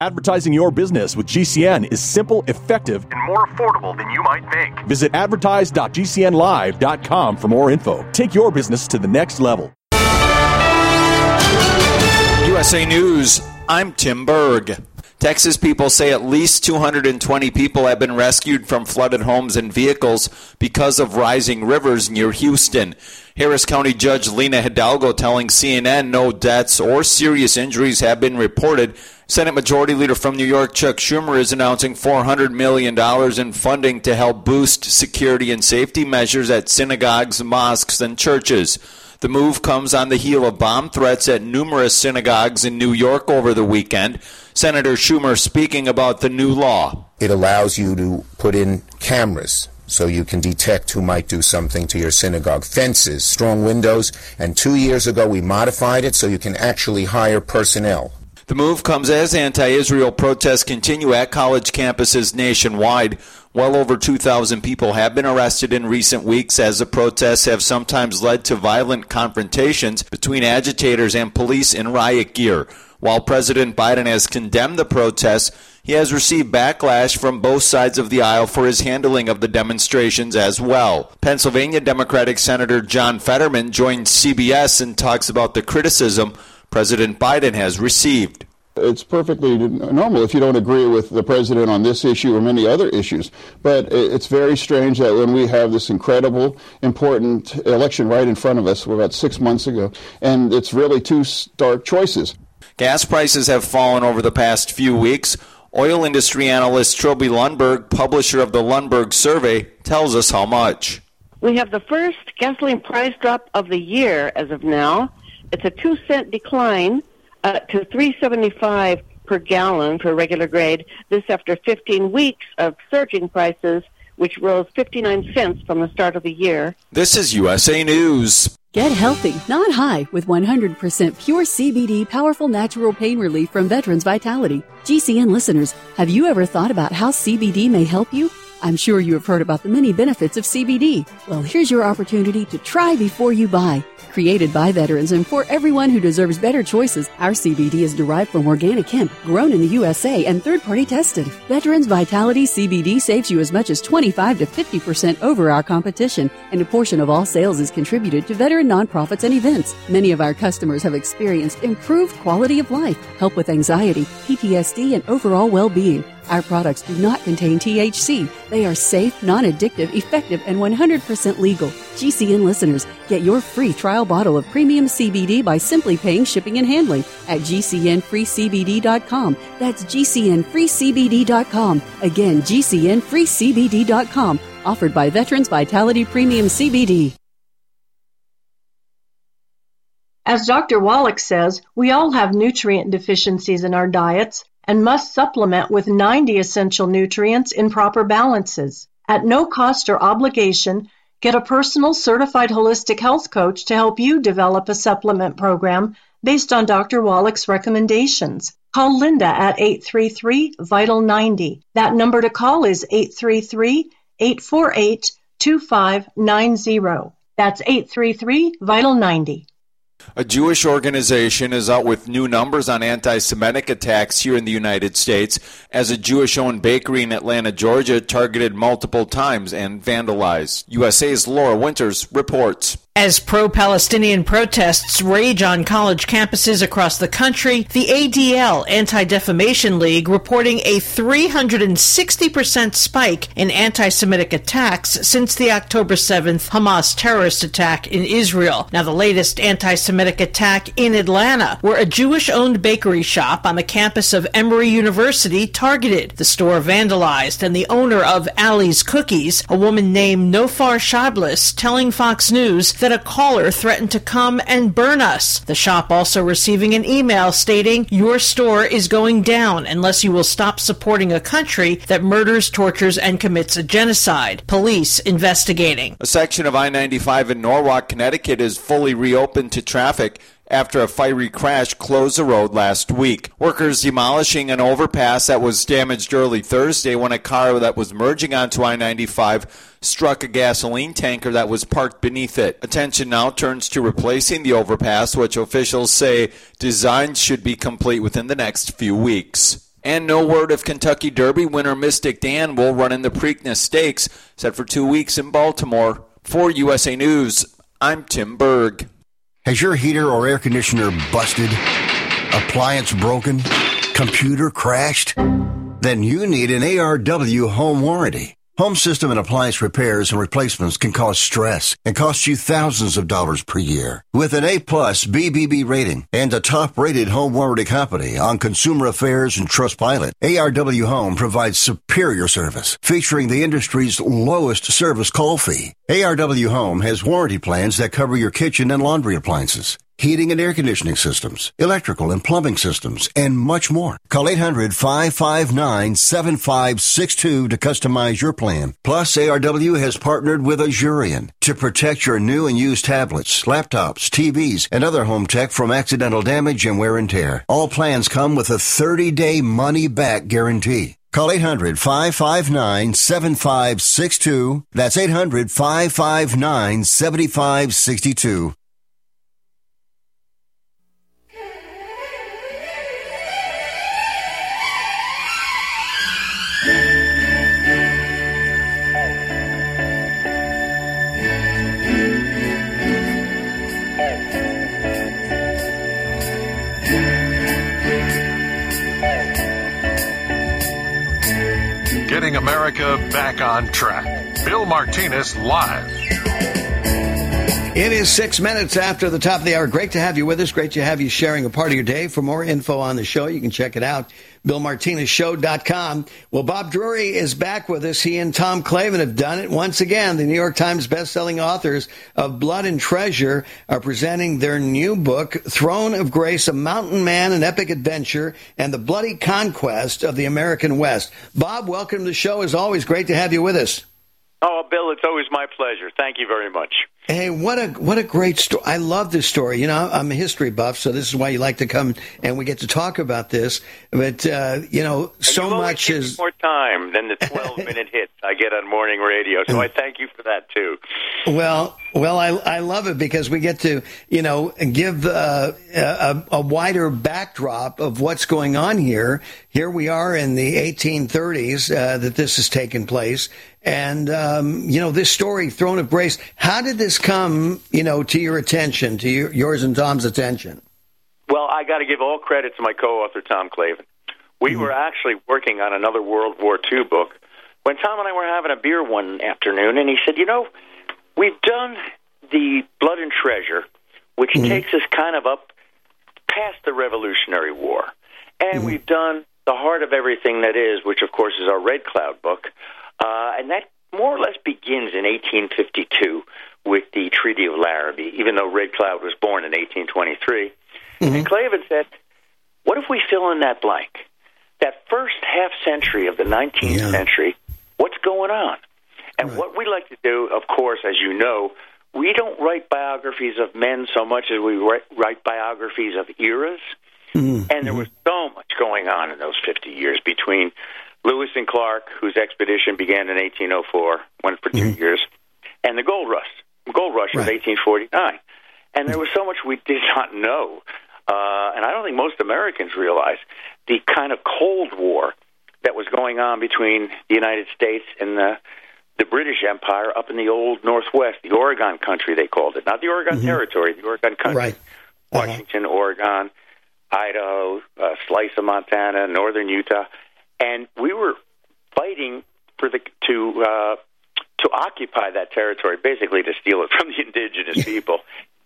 Advertising your business with GCN is simple, effective, and more affordable than you might think. Visit advertise.gcnlive.com for more info. Take your business to the next level. USA News, I'm Tim Berg. Texas people say at least 220 people have been rescued from flooded homes and vehicles because of rising rivers near Houston. Harris County Judge Lena Hidalgo telling CNN no deaths or serious injuries have been reported. Senate Majority Leader from New York, Chuck Schumer, is announcing $400 million in funding to help boost security and safety measures at synagogues, mosques, and churches. The move comes on the heel of bomb threats at numerous synagogues in New York over the weekend. Senator Schumer speaking about the new law. It allows you to put in cameras so you can detect who might do something to your synagogue. Fences, strong windows, and 2 years ago we modified it so you can actually hire personnel. The move comes as anti-Israel protests continue at college campuses nationwide. Well over 2,000 people have been arrested in recent weeks as the protests have sometimes led to violent confrontations between agitators and police in riot gear. While President Biden has condemned the protests, he has received backlash from both sides of the aisle for his handling of the demonstrations as well. Pennsylvania Democratic Senator John Fetterman joined CBS and talks about the criticism President Biden has received. It's perfectly normal if you don't agree with the president on this issue or many other issues. But it's very strange that when we have this incredible, important election right in front of us, about 6 months ago, and it's really two stark choices. Gas prices have fallen over the past few weeks. Oil industry analyst Trilby Lundberg, publisher of the Lundberg Survey, tells us how much. We have the first gasoline price drop of the year as of now. It's a 2-cent decline to $3.75 per gallon for regular grade. This after 15 weeks of surging prices, which rose 59 cents from the start of the year. This is USA News. Get healthy, not high, with 100% pure CBD powerful natural pain relief from Veterans Vitality. GCN listeners, have you ever thought about how CBD may help you? I'm sure you have heard about the many benefits of CBD. Well, here's your opportunity to try before you buy. Created by veterans and for everyone who deserves better choices, our CBD is derived from organic hemp, grown in the USA and third-party tested. Veterans Vitality CBD saves you as much as 25 to 50% over our competition, and a portion of all sales is contributed to veteran nonprofits and events. Many of our customers have experienced improved quality of life, help with anxiety, PTSD, and overall well-being. Our products do not contain THC. They are safe, non-addictive, effective, and 100% legal. GCN listeners, get your free trial bottle of premium CBD by simply paying shipping and handling at GCNFreeCBD.com. That's GCNFreeCBD.com. Again, GCNFreeCBD.com. Offered by Veterans Vitality Premium CBD. As Dr. Wallach says, we all have nutrient deficiencies in our diets and must supplement with 90 essential nutrients in proper balances. At no cost or obligation, get a personal certified holistic health coach to help you develop a supplement program based on Dr. Wallach's recommendations. Call Linda at 833-VITAL-90. That number to call is 833-848-2590. That's 833-VITAL-90. A Jewish organization is out with new numbers on anti-Semitic attacks here in the United States as a Jewish-owned bakery in Atlanta, Georgia, targeted multiple times and vandalized. USA's Laura Winters reports. As pro-Palestinian protests rage on college campuses across the country, the ADL, Anti-Defamation League, reporting a 360% spike in anti-Semitic attacks since the October 7th Hamas terrorist attack in Israel. Now, the latest anti-Semitic attack in Atlanta, where a Jewish-owned bakery shop on the campus of Emory University targeted. The store vandalized, and the owner of Ali's Cookies, a woman named Nofar Shablis, telling Fox News that a caller threatened to come and burn us. The shop also receiving an email stating, "Your store is going down unless you will stop supporting a country that murders, tortures, and commits a genocide." Police investigating. A section of I-95 in Norwalk, Connecticut is fully reopened to traffic after a fiery crash closed the road last week. Workers demolishing an overpass that was damaged early Thursday when a car that was merging onto I-95 struck a gasoline tanker that was parked beneath it. Attention now turns to replacing the overpass, which officials say designs should be complete within the next few weeks. And no word if Kentucky Derby winner Mystic Dan will run in the Preakness Stakes, set for 2 weeks in Baltimore. For USA News, I'm Tim Berg. Has your heater or air conditioner busted? Appliance broken? Computer crashed? Then you need an ARW home warranty. Home system and appliance repairs and replacements can cause stress and cost you thousands of dollars per year. With an A-plus BBB rating and a top-rated home warranty company on Consumer Affairs and Trustpilot, ARW Home provides superior service, featuring the industry's lowest service call fee. ARW Home has warranty plans that cover your kitchen and laundry appliances, heating and air conditioning systems, electrical and plumbing systems, and much more. Call 800-559-7562 to customize your plan. Plus, ARW has partnered with Azurion to protect your new and used tablets, laptops, TVs, and other home tech from accidental damage and wear and tear. All plans come with a 30-day money-back guarantee. Call 800-559-7562. That's 800-559-7562. Getting America back on track. Bill Martinez live. It is 6 minutes after the top of the hour. Great to have you with us. Great to have you sharing a part of your day. For more info on the show, you can check it out, BillMartinezShow.com. Well, Bob Drury is back with us. He and Tom Clavin have done it once again. The New York Times bestselling authors of Blood and Treasure are presenting their new book, Throne of Grace, A Mountain Man, An Epic Adventure, and the Bloody Conquest of the American West. Bob, welcome to the show. As always, great to have you with us. Oh, Bill, it's always my pleasure. Thank you very much. Hey, what a great story. I love this story. You know, I'm a history buff, so this is why you like to come and we get to talk about this. But, you know, so much is more time than the 12-minute hits I get on morning radio. So I thank you for that, too. Well, I love it because we get to, you know, give a wider backdrop of what's going on here. Here we are in the 1830s that this has taken place. And, you know, this story, Throne of Grace, how did this come, you know, to your attention, to yours and Tom's attention? Well, I got to give all credit to my co-author, Tom Clavin. We were actually working on another World War II book when Tom and I were having a beer one afternoon, and he said, you know, we've done the Blood and Treasure, which takes us kind of up past the Revolutionary War. And we've done The Heart of Everything That Is, which, of course, is our Red Cloud book. And that more or less begins in 1852 with the Treaty of Larrabee, even though Red Cloud was born in 1823. And Clavin said, what if we fill in that blank? That first half century of the 19th century, what's going on? And what we like to do, of course, as you know, we don't write biographies of men so much as we write biographies of eras. And there was so much going on in those 50 years between Lewis and Clark, whose expedition began in 1804, went for 2 years, and the Gold Rush of 1849. And there was so much we did not know. And I don't think most Americans realize the kind of Cold War that was going on between the United States and the British Empire up in the old Northwest, the Oregon country, they called it. Not the Oregon Territory, the Oregon country. Right. Washington, Oregon, Idaho, slice of Montana, northern Utah. And we were fighting for to occupy that territory, basically to steal it from the indigenous people.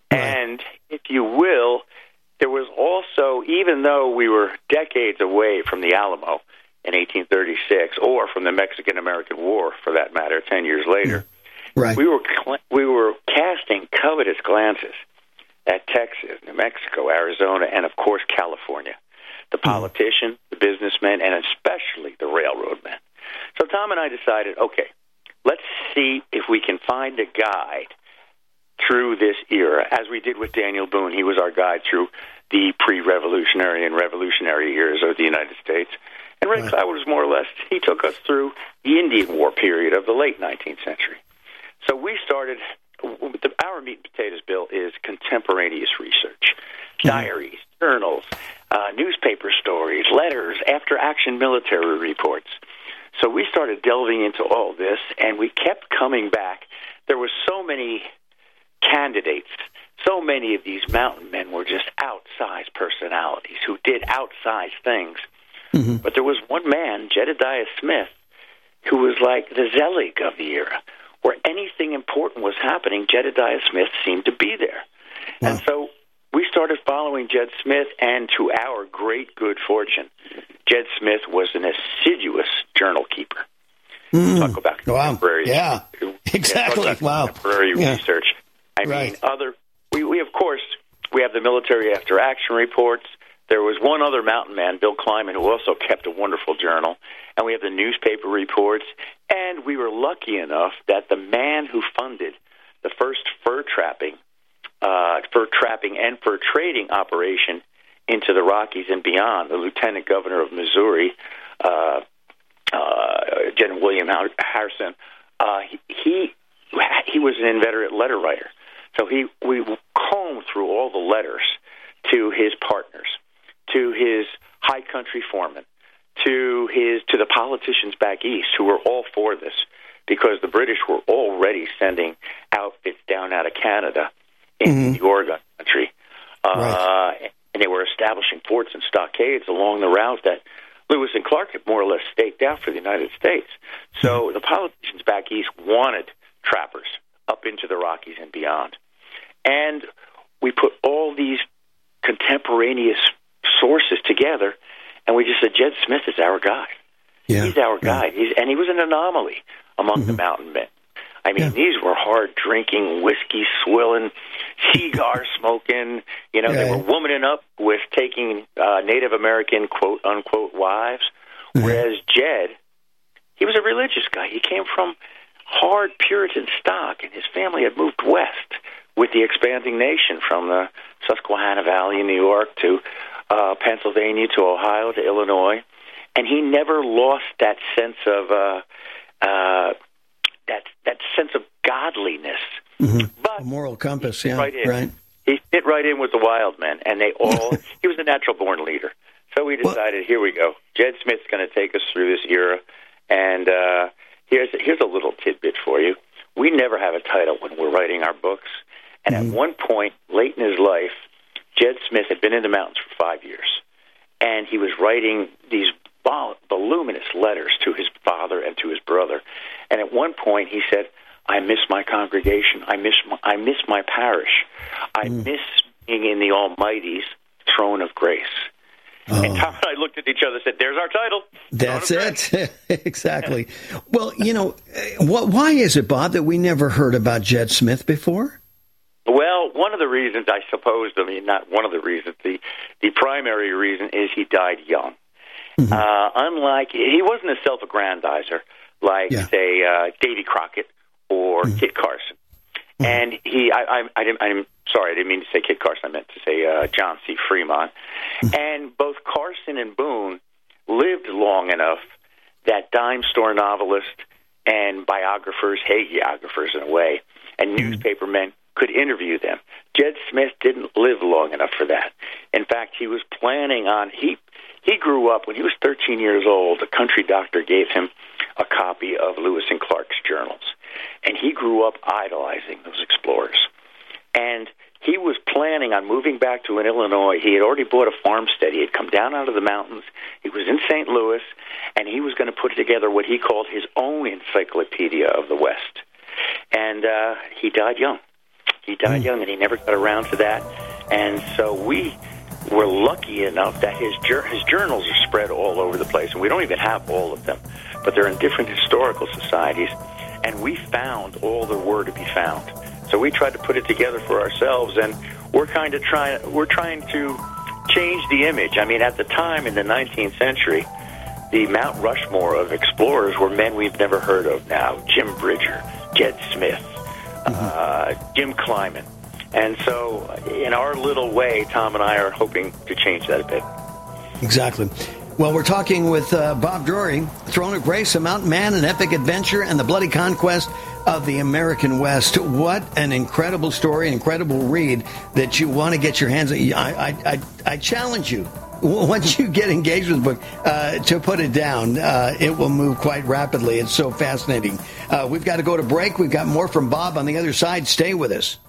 And if you will, there was also, even though we were decades away from the Alamo in 1836, or from the Mexican-American War, for that matter, 10 years later, we were casting covetous glances at Texas, New Mexico, Arizona, and, of course, California. The politicians, the businessmen, and especially the railroad men. So Tom and I decided, okay, let's see if we can find a guide through this era, as we did with Daniel Boone. He was our guide through the pre-revolutionary and revolutionary eras of the United States. And Red Cloud was more or less, he took us through the Indian War period of the late 19th century. So we started, our meat and potatoes, Bill, is contemporaneous research, diaries, journals, newspaper stories, letters, after-action military reports. So we started delving into all this, and we kept coming back. There were so many candidates. So many of these mountain men were just outsized personalities who did outsized things. Mm-hmm. But there was one man, Jedediah Smith, who was like the Zelig of the era. Where anything important was happening, Jedediah Smith seemed to be there. Wow. And so we started following Jed Smith, and to our great good fortune, Jed Smith was an assiduous journal keeper. Talk about contemporary. Yeah, exactly. Contemporary research. I mean, we of course, we have the military after action reports. There was one other mountain man, Bill Kleiman, who also kept a wonderful journal. And we have the newspaper reports. And we were lucky enough that the man who funded the first fur trapping and fur trading operation into the Rockies and beyond, the Lieutenant Governor of Missouri, General William Harrison, he was an inveterate letter writer. So we combed through all the letters to his partners, to his high country foreman, to the politicians back east who were all for this, because the British were already sending outfits down out of Canada into the Oregon country. And they were establishing forts and stockades along the route that Lewis and Clark had more or less staked out for the United States. So the politicians back east wanted trappers up into the Rockies and beyond. And we put all these contemporaneous sources together, and we just said, Jed Smith is our guy. Yeah. He's our guy. And he was an anomaly among the mountain men. I mean, these were hard-drinking, whiskey-swilling, cigar-smoking. You know, they were womaning up with taking Native American quote-unquote wives, whereas Jed, he was a religious guy. He came from hard Puritan stock, and his family had moved west with the expanding nation from the Susquehanna Valley in New York to Pennsylvania to Ohio to Illinois. And he never lost that sense of that sense of godliness. But a moral compass, He fit right in with the wild men, and they all. He was a natural-born leader. So we decided, here we go. Jed Smith's going to take us through this era, and here's a little tidbit for you. We never have a title when we're writing our books, and at one point late in his life, Jed Smith had been in the mountains for 5 years, and he was writing these voluminous letters to his father and to his brother. And at one point he said, I miss my congregation. I miss my parish. I miss being in the Almighty's throne of grace. And Tom and I looked at each other and said, there's our title. That's it. Exactly. Well, you know, why is it, Bob, that we never heard about Jed Smith before? Well, one of the reasons, I suppose, not one of the reasons, the primary reason is he died young. Unlike, he wasn't a self-aggrandizer like, say, Davy Crockett or Kit Carson. And I'm sorry, I didn't mean to say Kit Carson. I meant to say John C. Fremont. And both Carson and Boone lived long enough that dime store novelists and biographers, hagiographers in a way, and newspapermen could interview them. Jed Smith didn't live long enough for that. In fact, he was planning on, he grew up, when he was 13 years old, a country doctor gave him a copy of Lewis and Clark's journals. And he grew up idolizing those explorers. And he was planning on moving back to Illinois. He had already bought a farmstead. He had come down out of the mountains. He was in St. Louis, and he was going to put together what he called his own encyclopedia of the West. And he died young. He died young, and he never got around to that. And so we were lucky enough that his journals are spread all over the place, and we don't even have all of them, but they're in different historical societies, and we found all there were to be found. So we tried to put it together for ourselves, and we're trying to change the image. I mean, at the time in the 19th century, the Mount Rushmore of explorers were men we've never heard of now: Jim Bridger, Jed Smith, Jim Kleiman. And so in our little way, Tom and I are hoping to change that a bit. Exactly. Well, we're talking with Bob Drury, Throne of Grace, A Mountain Man, An Epic Adventure, and the Bloody Conquest of the American West. What an incredible story, incredible read that you want to get your hands on. I challenge you, once you get engaged with the book, to put it down. It will move quite rapidly. It's so fascinating. We've got to go to break. We've got more from Bob on the other side. Stay with us.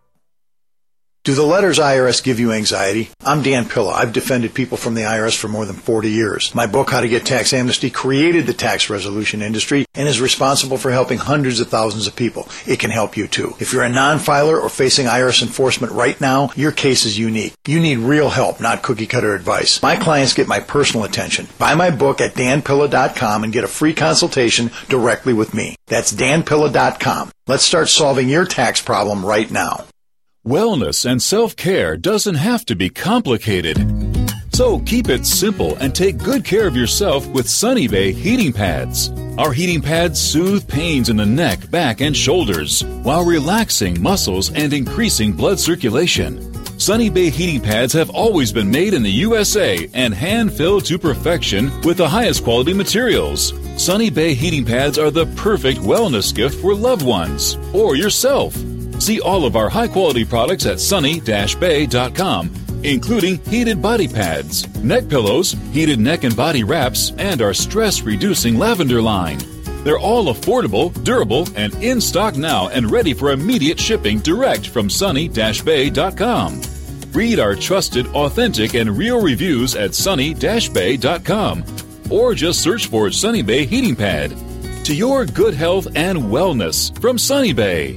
Do the letters IRS give you anxiety? I'm Dan Pilla. I've defended people from the IRS for more than 40 years. My book, How to Get Tax Amnesty, created the tax resolution industry and is responsible for helping hundreds of thousands of people. It can help you too. If you're a non-filer or facing IRS enforcement right now, your case is unique. You need real help, not cookie-cutter advice. My clients get my personal attention. Buy my book at danpilla.com and get a free consultation directly with me. That's danpilla.com. Let's start solving your tax problem right now. Wellness and self-care doesn't have to be complicated. So keep it simple and take good care of yourself with Sunny Bay heating pads. Our heating pads soothe pains in the neck, back, and shoulders while relaxing muscles and increasing blood circulation. Sunny Bay heating pads have always been made in the USA and hand-filled to perfection with the highest quality materials. Sunny Bay heating pads are the perfect wellness gift for loved ones or yourself. See all of our high-quality products at sunny-bay.com, including heated body pads, neck pillows, heated neck and body wraps, and our stress-reducing lavender line. They're all affordable, durable, and in stock now and ready for immediate shipping direct from sunny-bay.com. Read our trusted, authentic, and real reviews at sunny-bay.com, or just search for Sunny Bay Heating Pad. To your good health and wellness from Sunny Bay.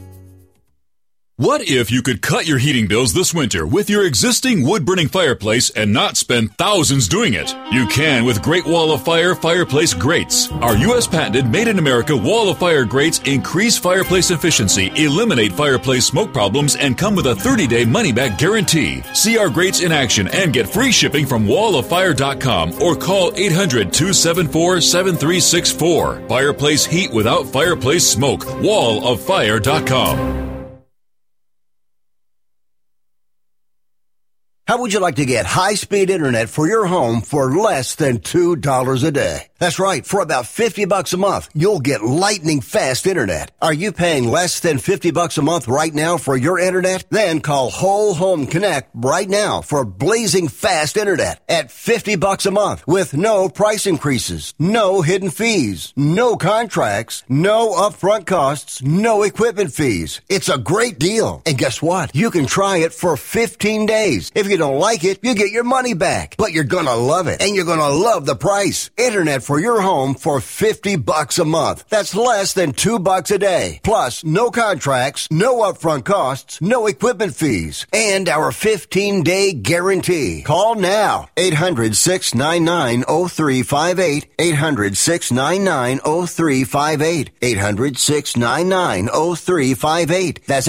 What if you could cut your heating bills this winter with your existing wood-burning fireplace and not spend thousands doing it? You can with Great Wall of Fire fireplace grates. Our U.S.-patented made-in-America Wall of Fire grates increase fireplace efficiency, eliminate fireplace smoke problems, and come with a 30-day money-back guarantee. See our grates in action and get free shipping from walloffire.com or call 800-274-7364. Fireplace heat without fireplace smoke. walloffire.com. How would you like to get high-speed internet for your home for less than $2 a day? That's right. For about $50 a month, you'll get lightning-fast internet. Are you paying less than $50 a month right now for your internet? Then call Whole Home Connect right now for blazing fast internet at $50 a month with no price increases, no hidden fees, no contracts, no upfront costs, no equipment fees. It's a great deal. And guess what? You can try it for 15 days. If you don't like it, you get your money back. But you're gonna love it, and you're gonna love the price. Internet for your home for $50 a month. That's less than $2 a day. Plus, no contracts, no upfront costs, no equipment fees, and our 15-day guarantee. Call now. 800-699-0358. 800-699-0358. 800-699-0358. That's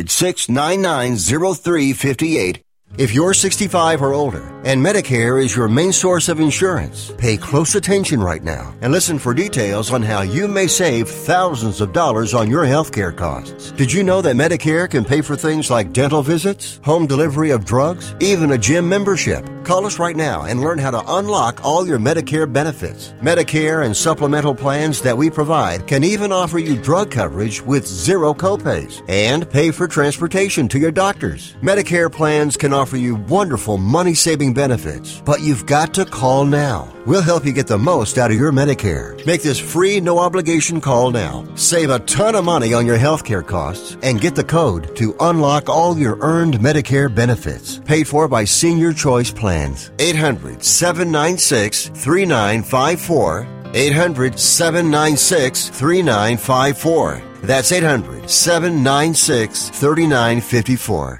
800-699-0358. If you're 65 or older and Medicare is your main source of insurance, pay close attention right now and listen for details on how you may save thousands of dollars on your health care costs. Did you know that Medicare can pay for things like dental visits, home delivery of drugs, even a gym membership? Call us right now and learn how to unlock all your Medicare benefits. Medicare and supplemental plans that we provide can even offer you drug coverage with zero copays and pay for transportation to your doctors. Medicare plans can offer you wonderful money-saving benefits, but you've got to call now. We'll help you get the most out of your Medicare. Make this free, no-obligation call now. Save a ton of money on your health care costs and get the code to unlock all your earned Medicare benefits. Paid for by Senior Choice Plans. 800-796-3954. 800-796-3954. That's 800-796-3954.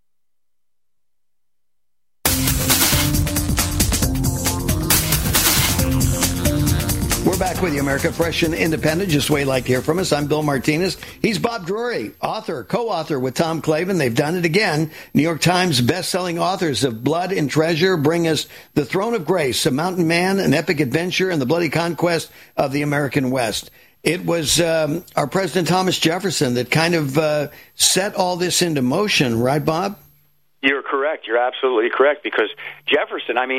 We're back with you, America, fresh and independent. Just way like to hear from us. I'm Bill Martinez. He's Bob Drury, author, co-author with Tom Clavin. They've done it again. New York Times best-selling authors of Blood and Treasure bring us The Throne of Grace, A Mountain Man, An Epic Adventure, and the Bloody Conquest of the American West. It was our President Thomas Jefferson that kind of set all this into motion, right, Bob? You're correct. You're absolutely correct, because Jefferson, I mean,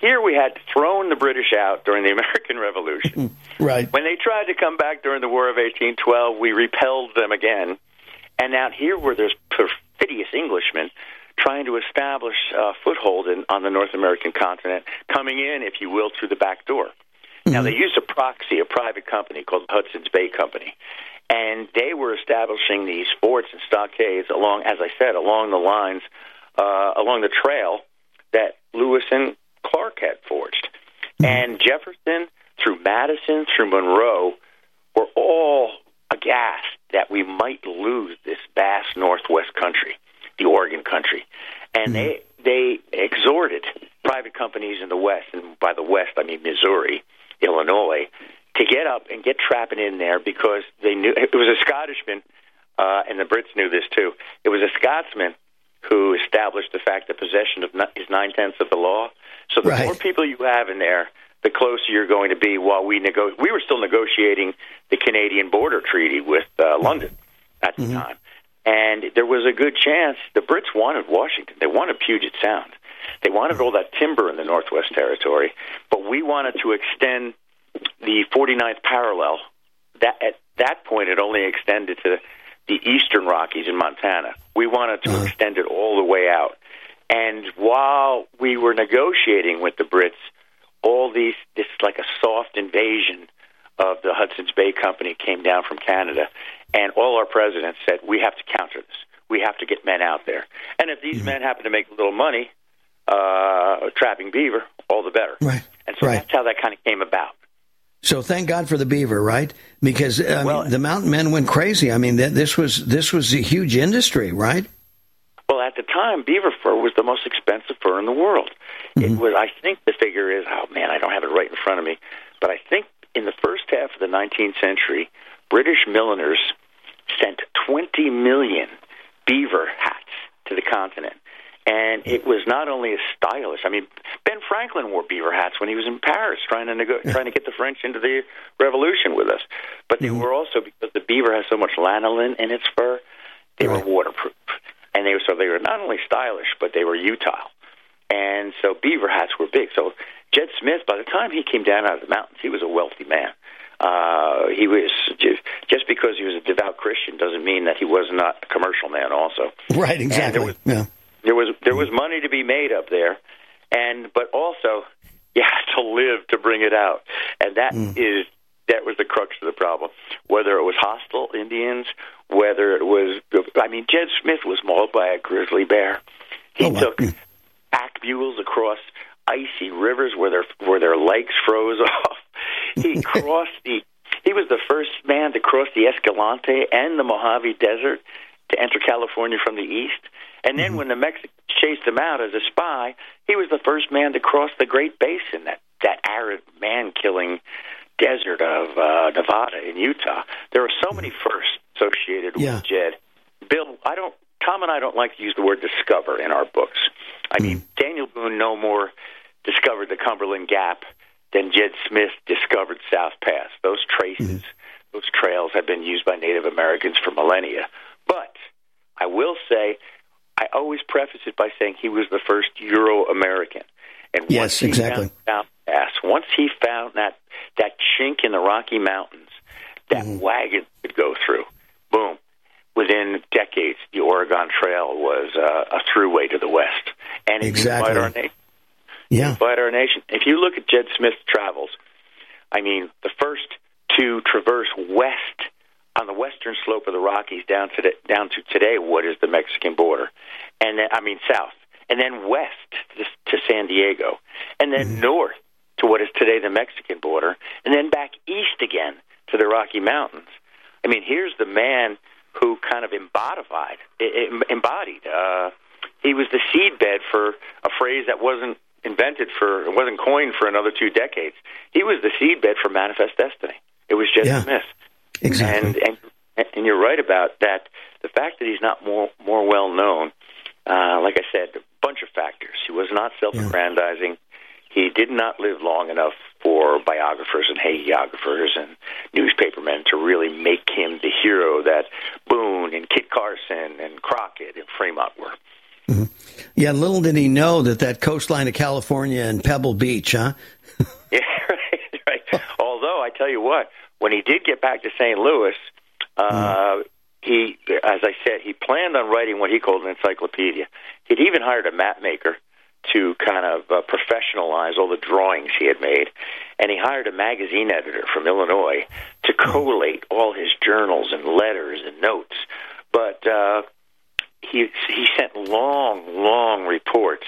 here we had thrown the British out during the American Revolution. Right. When they tried to come back during the War of 1812, we repelled them again. And now here were those perfidious Englishmen trying to establish a foothold on the North American continent, coming in, if you will, through the back door. Now, they used a proxy, a private company called the Hudson's Bay Company, and they were establishing these forts and stockades along, as I said, along the lines, along the trail that Lewis and Clark had forged. And Jefferson, through Madison, through Monroe, were all aghast that we might lose this vast Northwest country, the Oregon country. And they exhorted private companies in the West, and by the West I mean Missouri, Illinois, to get up and get trapping in there, because they knew it was a Scottishman, and the Brits knew this too. It was a Scotsman who established the fact that possession is 9/10 of the law. So the more people you have in there, the closer you're going to be. While we were still negotiating the Canadian Border Treaty with London at the time, and there was a good chance the Brits wanted Washington. They wanted Puget Sound. They wanted all that timber in the Northwest Territory, but we wanted to extend the 49th parallel. That at that point, it only extended to the eastern Rockies in Montana. We wanted to extend it all the way out. And while we were negotiating with the Brits, this like a soft invasion of the Hudson's Bay Company came down from Canada, and all our presidents said, we have to counter this. We have to get men out there. And if these men happen to make a little money trapping beaver, all the better. Right. And so that's how that kind of came about. So thank God for the beaver, right? Because the mountain men went crazy. I mean, this was a huge industry, right? Well, at the time, beaver fur was the most expensive fur in the world. It was. I think the figure is, oh man, I don't have it right in front of me, but I think in the first half of the 19th century, British milliners sent 20 million beaver hats to the continent. And it was not only as stylish. I mean, Ben Franklin wore beaver hats when he was in Paris trying to get the French into the Revolution with us. But they were also, because the beaver has so much lanolin in its fur, they were waterproof. And they were not only stylish, but they were utile. And so beaver hats were big. So Jed Smith, by the time he came down out of the mountains, he was a wealthy man. He was just because he was a devout Christian doesn't mean that he was not a commercial man also. Right, exactly. There was money to be made up there, but also you had to live to bring it out, and that was the crux of the problem. Whether it was hostile Indians, whether it was, Jed Smith was mauled by a grizzly bear. He took pack mules across icy rivers where their legs froze off. He he was the first man to cross the Escalante and the Mojave Desert to enter California from the east. And then when the Mexicans chased him out as a spy, he was the first man to cross the Great Basin, that arid, man-killing desert of Nevada and Utah. There are so many firsts associated with Jed. Bill, Tom and I don't like to use the word discover in our books. I mean, Daniel Boone no more discovered the Cumberland Gap than Jed Smith discovered South Pass. Those traces, those trails have been used by Native Americans for millennia. But I will say, I always preface it by saying he was the first Euro-American. And once he found South Pass, once he found that chink in the Rocky Mountains that wagon could go through, boom. Within decades, the Oregon Trail was a throughway to the West. And it unified our nation. Unified our nation. If you look at Jed Smith's travels, the first to traverse west on the western slope of the Rockies down to today, what is the Mexican border, and then south, and then west to San Diego, and then north to what is today the Mexican border, and then back east again to the Rocky Mountains. Here's the man who kind of embodied. He was the seedbed for a phrase that wasn't coined for another 2 decades. He was the seedbed for Manifest Destiny. It was Jed Smith. Exactly. And you're right about that. The fact that he's not more well known, like I said, a bunch of factors. He was not self-aggrandizing. He did not live long enough for biographers and hagiographers and newspapermen to really make him the hero that Boone and Kit Carson and Crockett and Fremont were. Mm-hmm. Yeah, little did he know that coastline of California and Pebble Beach, huh? Yeah, right. Although, I tell you what, when he did get back to St. Louis, he, as I said, he planned on writing what he called an encyclopedia. He'd even hired a map maker to kind of professionalize all the drawings he had made. And he hired a magazine editor from Illinois to collate all his journals and letters and notes. But he sent long reports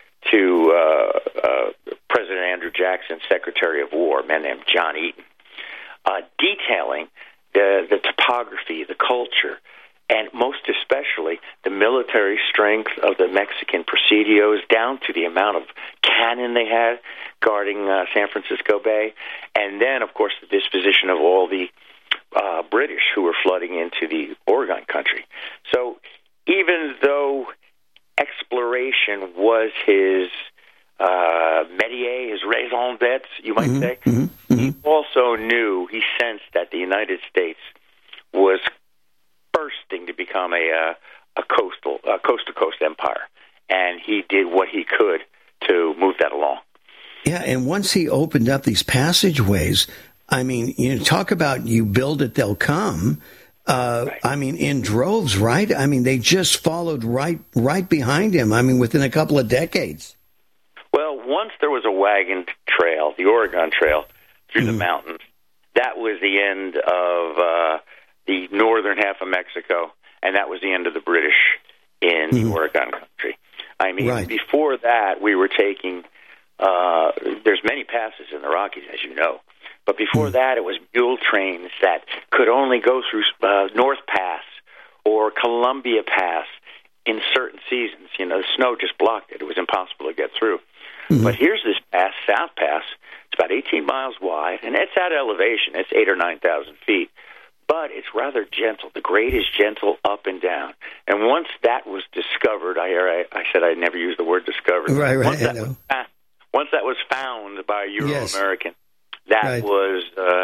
to President Andrew Jackson, Secretary of War, a man named John Eaton, detailing the topography, the culture, and most especially the military strength of the Mexican presidios, down to the amount of cannon they had guarding San Francisco Bay, and then, of course, the disposition of all the British who were flooding into the Oregon country. So even though exploration was his métier, his raison d'etre, you might say, he also knew, he sensed that the United States was bursting to become a coast-to-coast empire, and he did what he could to move that along. Yeah, and once he opened up these passageways, I mean, you talk about you build it, they'll come. Right. I mean, in droves, right? I mean, they just followed right behind him. I mean, within a couple of decades. Well, once there was a wagon trail, the Oregon Trail, through the mountains, that was the end of the northern half of Mexico, and that was the end of the British in the Oregon country. I mean, before that, we were taking, there's many passes in the Rockies, as you know, but before that, it was mule trains that could only go through North Pass or Columbia Pass in certain seasons. You know, the snow just blocked it. It was impossible to get through. But here's this pass, South Pass. It's about 18 miles wide, and it's at elevation. It's 8,000 or 9,000 feet. But it's rather gentle. The grade is gentle up and down. And once that was discovered, I said I'd never use the word discovered. Right. Once that was found by a Euro-American, that was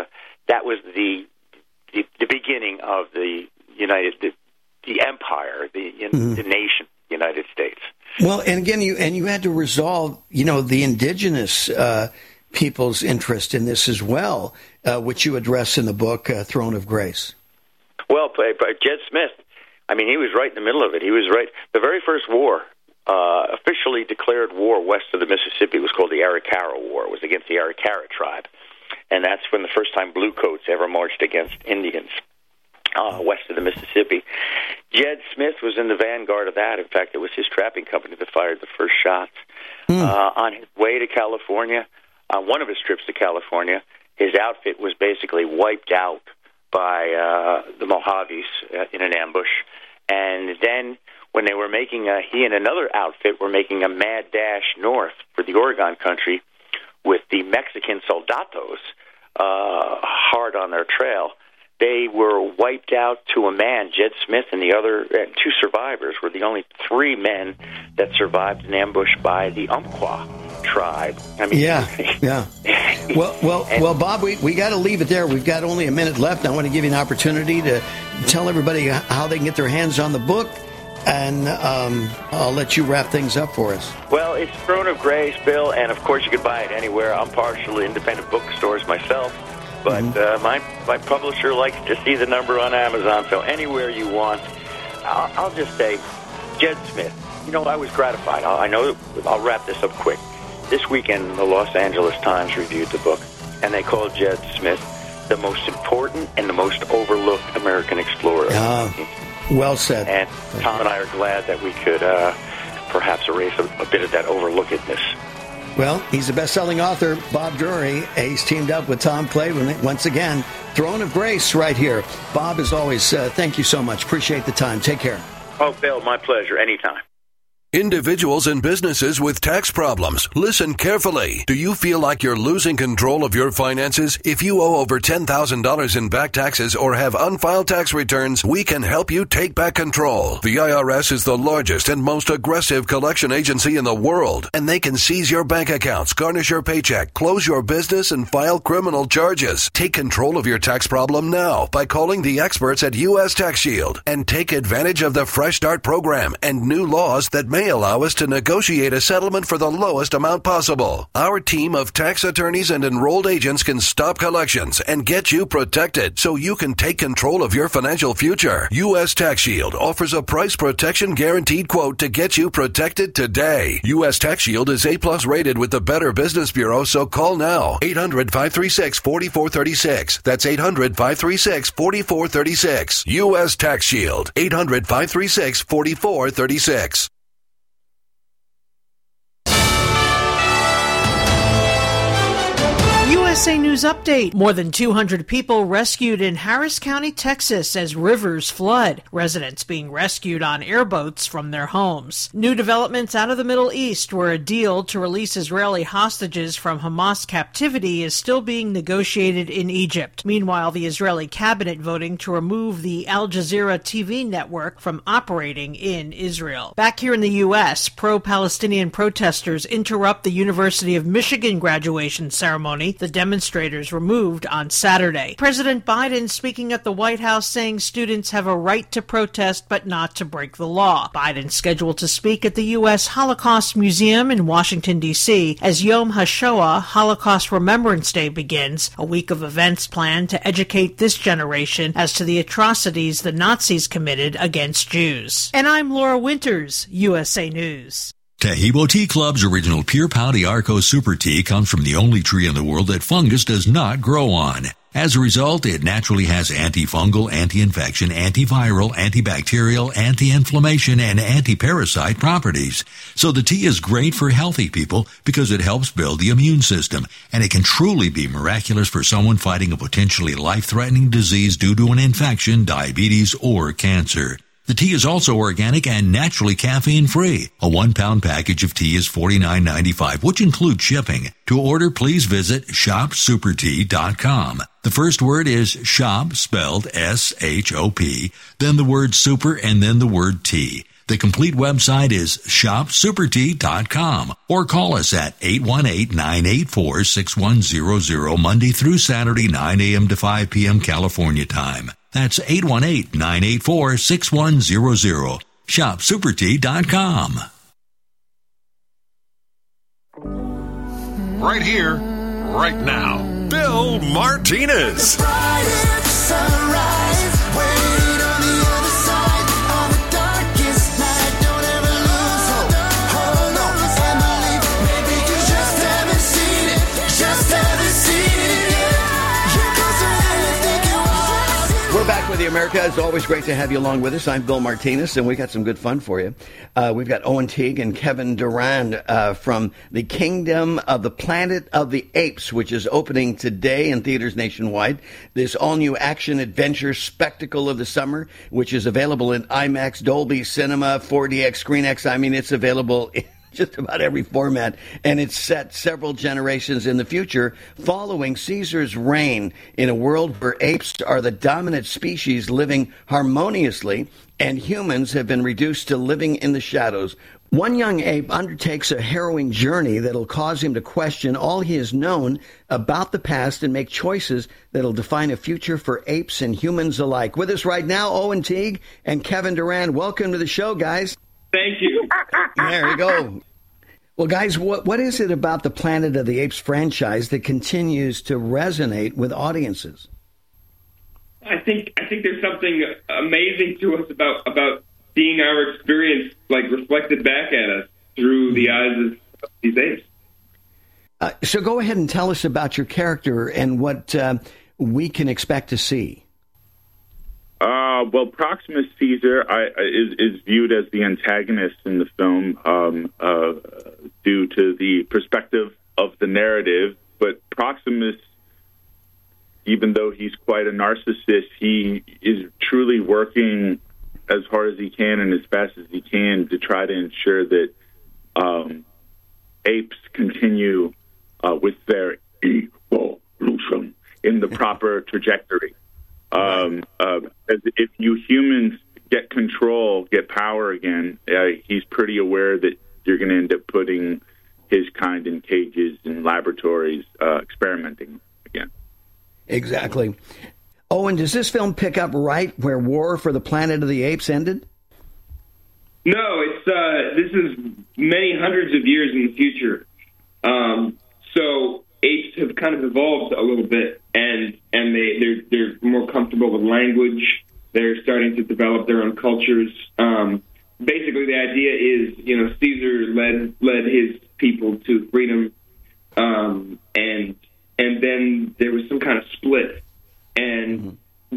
the beginning of the empire, the nation, United States. Well, and again, you had to resolve, the indigenous people's interest in this as well, which you address in the book, Throne of Grace. Well, Jed Smith, I mean, he was right in the middle of it. He was right. The very first war, officially declared war west of the Mississippi, was called the Arikara War. It was against the Arikara tribe. And that's when the first time Bluecoats ever marched against Indians west of the Mississippi. Jed Smith was in the vanguard of that. In fact, it was his trapping company that fired the first shots. On his way to California, on one of his trips to California, his outfit was basically wiped out by the Mojaves in an ambush. And then when they were making he and another outfit were making a mad dash north for the Oregon country with the Mexican soldados hard on their trail, they were wiped out to a man. Jed Smith and the other two survivors were the only three men that survived an ambush by the Umpqua tribe. I mean, yeah. Well, Bob, we got to leave it there. We've got only a minute left. I want to give you an opportunity to tell everybody how they can get their hands on the book, and I'll let you wrap things up for us. Well, it's Throne of Grace, Bill, and of course you can buy it anywhere. I'm partial to independent bookstores myself. But my publisher likes to see the number on Amazon, so anywhere you want. I'll just say, Jed Smith, I was gratified. I'll wrap this up quick. This weekend, the Los Angeles Times reviewed the book, and they called Jed Smith the most important and the most overlooked American explorer. Well said. And Tom and I are glad that we could perhaps erase a bit of that overlookedness. Well, he's a best-selling author, Bob Drury. He's teamed up with Tom Clavin. Once again, Throne of Grace right here. Bob, as always, thank you so much. Appreciate the time. Take care. Oh, Bill, my pleasure. Anytime. Individuals and businesses with tax problems, listen carefully. Do you feel like you're losing control of your finances? If you owe over $10,000 in back taxes or have unfiled tax returns, we can help you take back control. The IRS is the largest and most aggressive collection agency in the world, and they can seize your bank accounts, garnish your paycheck, close your business, and file criminal charges. Take control of your tax problem now by calling the experts at U.S. Tax Shield and take advantage of the Fresh Start program and new laws that make may allow us to negotiate a settlement for the lowest amount possible. Our team of tax attorneys and enrolled agents can stop collections and get you protected so you can take control of your financial future. U.S. Tax Shield offers a price protection guaranteed quote to get you protected today. U.S. Tax Shield is A+ rated with the Better Business Bureau, so call now. 800-536-4436. That's 800-536-4436. U.S. Tax Shield. 800-536-4436. USA News Update. More than 200 people rescued in Harris County, Texas as rivers flood. Residents being rescued on airboats from their homes. New developments out of the Middle East, where a deal to release Israeli hostages from Hamas captivity is still being negotiated in Egypt. Meanwhile, the Israeli cabinet voting to remove the Al Jazeera TV network from operating in Israel. Back here in the U.S., pro-Palestinian protesters interrupt the University of Michigan graduation ceremony. The demonstrators removed on Saturday. President Biden speaking at the White House saying students have a right to protest but not to break the law. Biden scheduled to speak at the U.S. Holocaust Museum in Washington, D.C. as Yom HaShoah, Holocaust Remembrance Day, begins, a week of events planned to educate this generation as to the atrocities the Nazis committed against Jews. And I'm Laura Winters, USA News. Tahibo Tea Club's original Pure Pau d'Arco Super Tea comes from the only tree in the world that fungus does not grow on. As a result, it naturally has antifungal, anti-infection, antiviral, antibacterial, anti-inflammation, and anti-parasite properties. So the tea is great for healthy people because it helps build the immune system, and it can truly be miraculous for someone fighting a potentially life-threatening disease due to an infection, diabetes, or cancer. The tea is also organic and naturally caffeine-free. A 1-pound package of tea is $49.95, which includes shipping. To order, please visit shopsupertea.com. The first word is shop, spelled S-H-O-P, then the word super, and then the word tea. The complete website is shopsupertea.com, or call us at 818-984-6100 Monday through Saturday, 9 a.m. to 5 p.m. California time. That's 818-984-6100. ShopSuperTea.com. Right here, right now. Bill Martinez. We're back with you, America. It's always great to have you along with us. I'm Bill Martinez, and we got some good fun for you. We've got Owen Teague and Kevin Durand from the Kingdom of the Planet of the Apes, which is opening today in theaters nationwide. This all-new action-adventure spectacle of the summer, which is available in IMAX, Dolby Cinema, 4DX, ScreenX. I mean, it's available in just about every format, and it's set several generations in the future following Caesar's reign in a world where apes are the dominant species living harmoniously and humans have been reduced to living in the shadows. One young ape undertakes a harrowing journey that'll cause him to question all he has known about the past and make choices that'll define a future for apes and humans alike. With us right now, Owen Teague and Kevin Durand. Welcome to the show, guys. Thank you. There you go. Well, guys, what is it about the Planet of the Apes franchise that continues to resonate with audiences? I think there's something amazing to us about seeing our experience like reflected back at us through the eyes of these apes. So go ahead and tell us about your character and what we can expect to see. Well, Proximus Caesar is viewed as the antagonist in the film due to the perspective of the narrative. But Proximus, even though he's quite a narcissist, he is truly working as hard as he can and as fast as he can to try to ensure that apes continue with their evolution in the proper trajectory. If you humans get control, get power again, he's pretty aware that you're going to end up putting his kind in cages and laboratories, experimenting again. Exactly. Owen, does this film pick up right where War for the Planet of the Apes ended? No, this is many hundreds of years in the future. So apes have kind of evolved a little bit, and they're more comfortable with language. They're starting to develop their own cultures. Basically, the idea is, Caesar led his people to freedom, and then there was some kind of split, and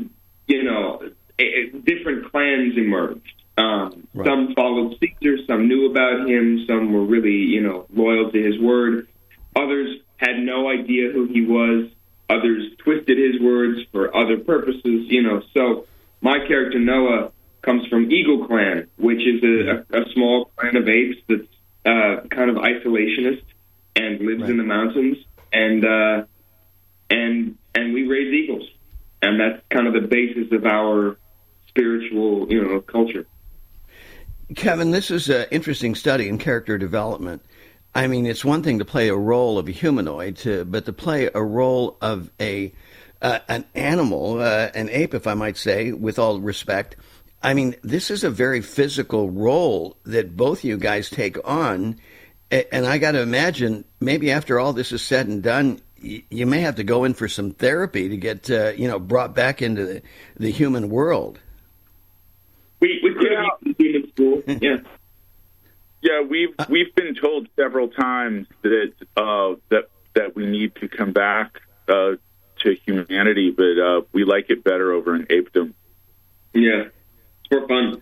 different clans emerged. Some followed Caesar, some knew about him, some were really, loyal to his word. Others had no idea who he was. Others twisted his words for other purposes, So my character, Noah, comes from Eagle Clan, which is a small clan of apes that's kind of isolationist and lives in the mountains. And we raise eagles. And that's kind of the basis of our spiritual, culture. Kevin, this is an interesting study in character development. I mean, it's one thing to play a role of a humanoid, but to play a role of an animal, an ape, if I might say, with all respect. I mean, this is a very physical role that both you guys take on. And I got to imagine, maybe after all this is said and done, you may have to go in for some therapy to get, brought back into the human world. We could have used the human school, yeah. Yeah, we've been told several times that we need to come back to humanity, but we like it better over in apedom. Yeah, it's more fun.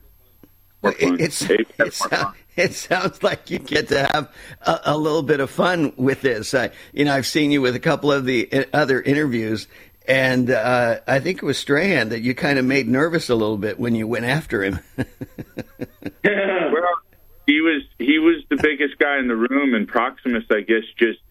It sounds like you get to have a little bit of fun with this. I've seen you with a couple of the other interviews, and I think it was Strahan that you kind of made nervous a little bit when you went after him. Well, he was the biggest guy in the room, and Proximus, I guess,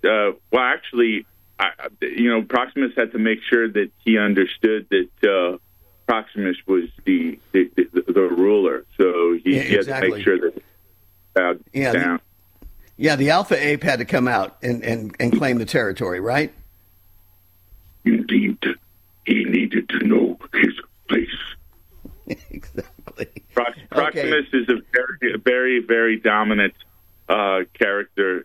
Proximus had to make sure that he understood that Proximus was the ruler, so he had to make sure that bowed down. The alpha ape had to come out and claim the territory, right? Indeed, he needed to know his place. Exactly. Proximus is a very, very, very dominant character.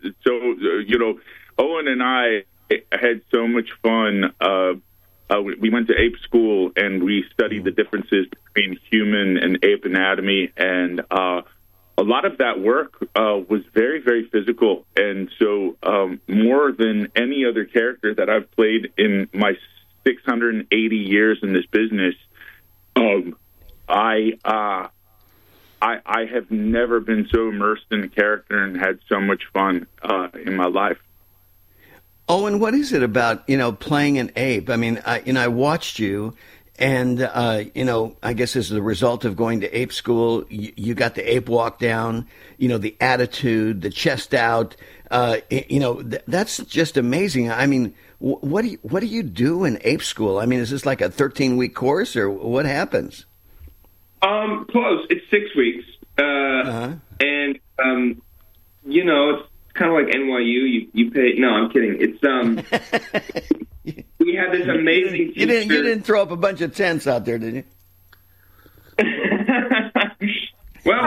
Owen and I had so much fun. We went to ape school, and we studied the differences between human and ape anatomy, and a lot of that work was very, very physical. And so more than any other character that I've played in my 680 years in this business, I have never been so immersed in a character and had so much fun in my life. Owen, what is it about, playing an ape? I mean, I watched you, and, I guess as a result of going to ape school, you got the ape walk down, the attitude, the chest out, that's just amazing. I mean, what do you do in ape school? I mean, is this like a 13-week course, or what happens? Close. It's 6 weeks. And, it's kind of like NYU. You pay. No, I'm kidding. It's, we had this amazing teacher. You didn't throw up a bunch of tents out there, did you? Well,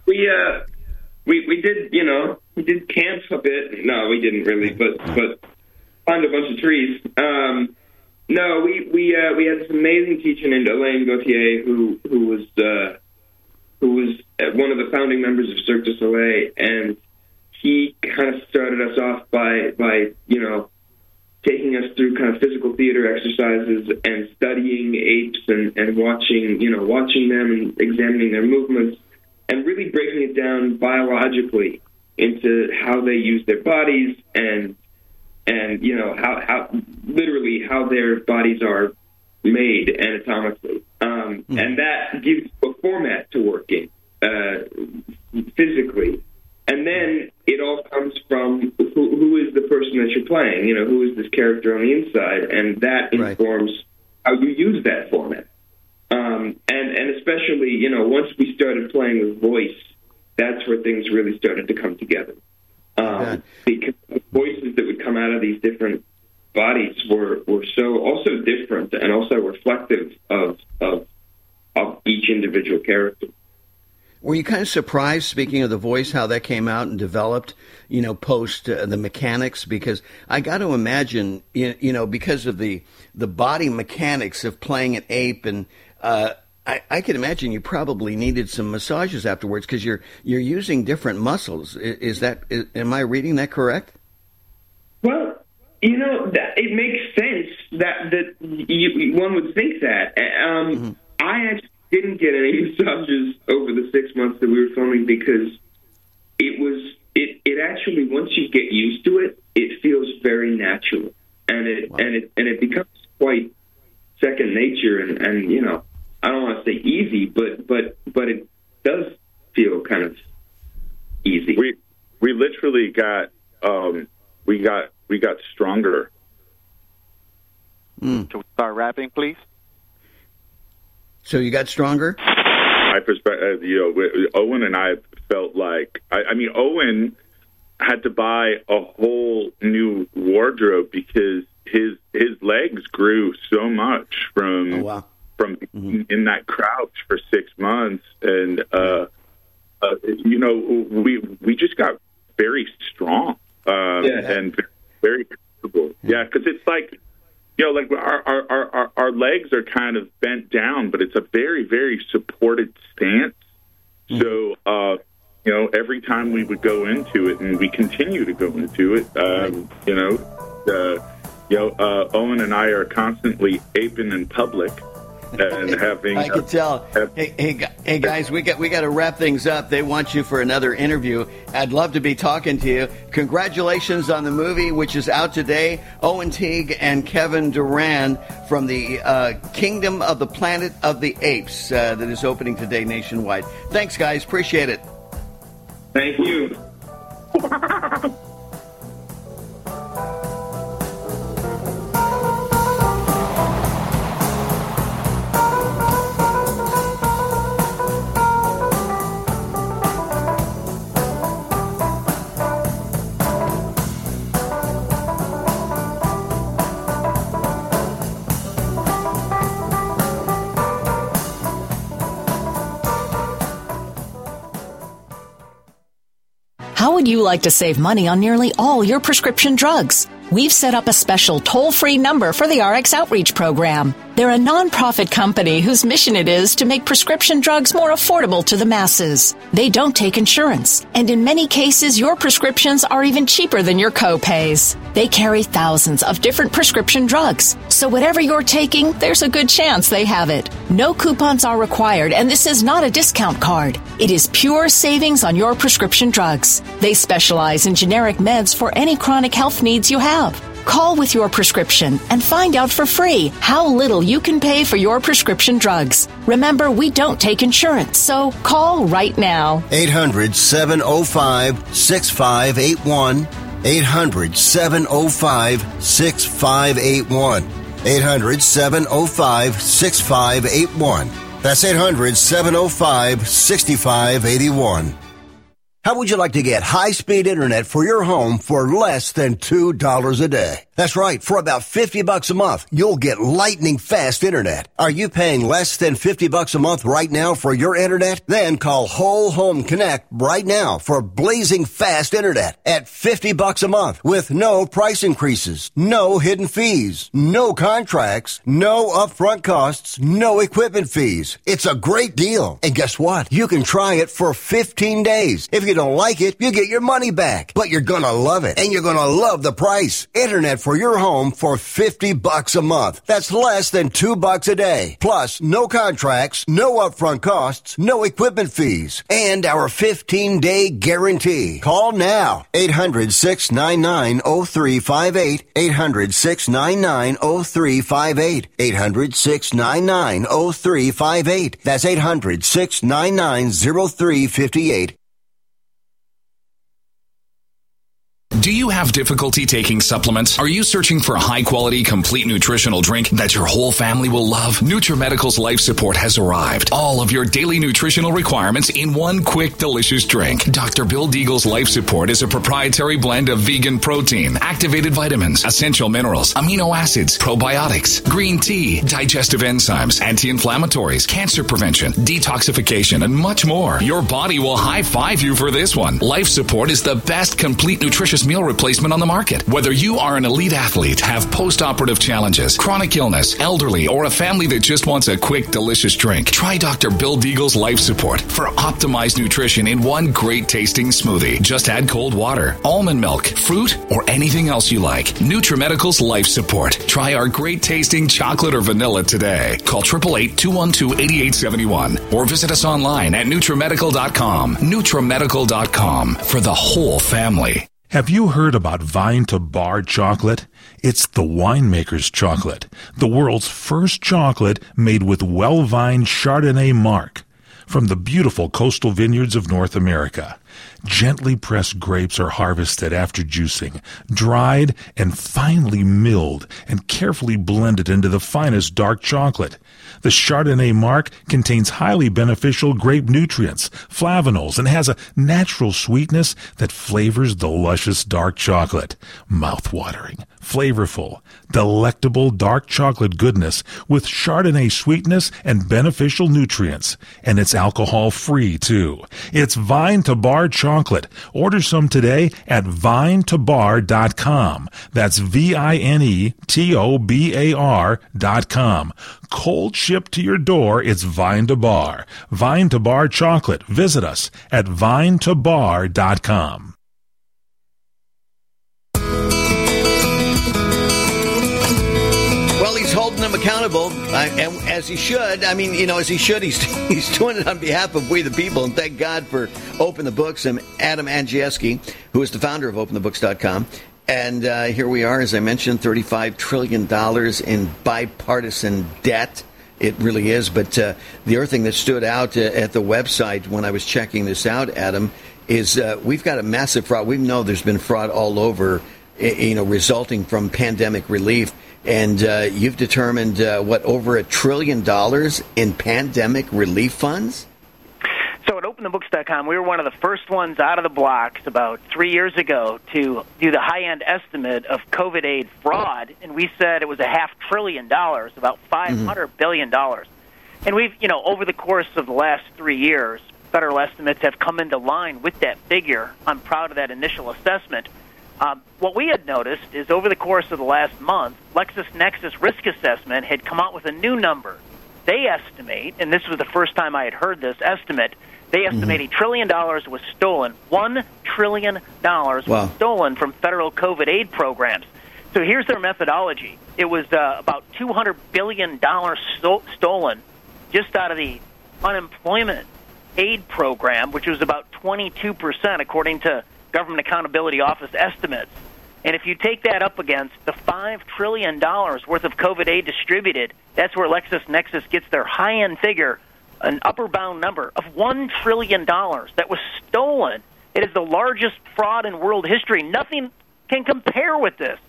we did, we did camp a bit. No, we didn't really, but climbed a bunch of trees. No, we had this amazing teacher named Alain Gauthier, who was one of the founding members of Cirque du Soleil, and he kind of started us off by taking us through kind of physical theater exercises and studying apes and watching them and examining their movements and really breaking it down biologically into how they use their bodies and how their bodies are made anatomically. And that gives a format to work in physically. And then it all comes from who is the person that you're playing, who is this character on the inside, and that informs how you use that format. And especially, once we started playing with voice, that's where things really started to come together. Because the voices that would come out of these different bodies were so also different and also reflective of each individual character. Were you kind of surprised, speaking of The Voice, how that came out and developed, post the mechanics? Because I got to imagine, because of the body mechanics of playing an ape, and I can imagine you probably needed some massages afterwards because you're using different muscles. Am I reading that correct? Well, it makes sense that one would think that. I actually didn't get any massages over the 6 months that we were filming because it actually, once you get used to it, it feels very natural, and it becomes quite second nature, and I don't want to say easy, but it does feel kind of easy. We literally got we got stronger. Should we start rapping, please? So you got stronger? My perspective, Owen and I felt like, I mean, Owen had to buy a whole new wardrobe because his legs grew so much from in that crouch for 6 months, and we just got very strong and very comfortable. Yeah, because it's like, like our legs are kind of bent down, but it's a very, very supported stance. So, every time we would go into it, and we continue to go into it, Owen and I are constantly aping in public. And having, I could tell. Hey guys, we got to wrap things up. They want you for another interview. I'd love to be talking to you. Congratulations on the movie, which is out today. Owen Teague and Kevin Durand from the Kingdom of the Planet of the Apes that is opening today nationwide. Thanks, guys. Appreciate it. Thank you. How would you like to save money on nearly all your prescription drugs? We've set up a special toll-free number for the RX Outreach Program. They're a nonprofit company whose mission it is to make prescription drugs more affordable to the masses. They don't take insurance, and in many cases, your prescriptions are even cheaper than your co-pays. They carry thousands of different prescription drugs, so whatever you're taking, there's a good chance they have it. No coupons are required, and this is not a discount card. It is pure savings on your prescription drugs. They specialize in generic meds for any chronic health needs you have. Call with your prescription and find out for free how little you can pay for your prescription drugs. Remember, we don't take insurance, so call right now. 800-705-6581. 800-705-6581. 800-705-6581. That's 800-705-6581. How would you like to get high-speed internet for your home for less than $2 a day? That's right. For about $50 a month, you'll get lightning-fast internet. Are you paying less than $50 a month right now for your internet? Then call Whole Home Connect right now for blazing fast internet at $50 a month with no price increases, no hidden fees, no contracts, no upfront costs, no equipment fees. It's a great deal. And guess what? You can try it for 15 days. If you don't like it, you get your money back. But you're going to love it, and you're going to love the price. Internet for your home for $50 a month. That's less than $2 a day. Plus, no contracts, no upfront costs, no equipment fees, and our 15-day guarantee. Call now. 800-699-0358. 800-699-0358. 800-699-0358. That's 800-699-0358. Do you have difficulty taking supplements? Are you searching for a high-quality, complete nutritional drink that your whole family will love? NutriMedical's Life Support has arrived. All of your daily nutritional requirements in one quick, delicious drink. Dr. Bill Deagle's Life Support is a proprietary blend of vegan protein, activated vitamins, essential minerals, amino acids, probiotics, green tea, digestive enzymes, anti-inflammatories, cancer prevention, detoxification, and much more. Your body will high-five you for this one. Life Support is the best complete nutritious meal replacement on the market. Whether you are an elite athlete, have post-operative challenges, chronic illness, elderly, or a family that just wants a quick, delicious drink, try Dr. Bill Deagle's Life Support for optimized nutrition in one great-tasting smoothie. Just add cold water, almond milk, fruit, or anything else you like. NutriMedical's Life Support. Try our great-tasting chocolate or vanilla today. Call 888-212-8871 or visit us online at NutriMedical.com. NutriMedical.com for the whole family. Have you heard about Vine to Bar chocolate? It's the winemaker's chocolate, the world's first chocolate made with well-vined Chardonnay marc from the beautiful coastal vineyards of North America. Gently pressed grapes are harvested after juicing, dried and finely milled and carefully blended into the finest dark chocolate. The Chardonnay marc contains highly beneficial grape nutrients, flavonols, and has a natural sweetness that flavors the luscious dark chocolate. Mouth-watering, flavorful, delectable dark chocolate goodness with Chardonnay sweetness and beneficial nutrients. And it's alcohol-free, too. It's Vine to Bar chocolate. Order some today at vinetobar.com. That's VINETOBAR.com. Cold shipped to your door, it's Vine to Bar. Vine to Bar chocolate. Visit us at vinetobar.com. Well, he's holding them accountable, and as he should. I mean, as he should. He's doing it on behalf of we the people, and thank God for Open the Books and Adam Andrzejewski, who is the founder of OpenTheBooks.com. And here we are, as I mentioned, $35 trillion in bipartisan debt. It really is. But the other thing that stood out at the website when I was checking this out, Adam, is we've got a massive fraud. We know there's been fraud all over, resulting from pandemic relief. And you've determined, over $1 trillion in pandemic relief funds? So at OpenTheBooks.com, we were one of the first ones out of the blocks about 3 years ago to do the high-end estimate of COVID aid fraud, and we said it was $500 billion, about $500 billion. And we've, over the course of the last 3 years, federal estimates have come into line with that figure. I'm proud of that initial assessment. What we had noticed is over the course of the last month, LexisNexis Risk Assessment had come out with a new number. They estimate, and this was the first time I had heard this estimate, they estimate $1 trillion was stolen. $1 trillion was stolen from federal COVID aid programs. So here's their methodology. It was about $200 billion stolen just out of the unemployment aid program, which was about 22%, according to Government Accountability Office estimates. And if you take that up against the $5 trillion worth of COVID aid distributed, that's where LexisNexis gets their high-end figure, an upper bound number of $1 trillion that was stolen. It is the largest fraud in world history. Nothing can compare with this.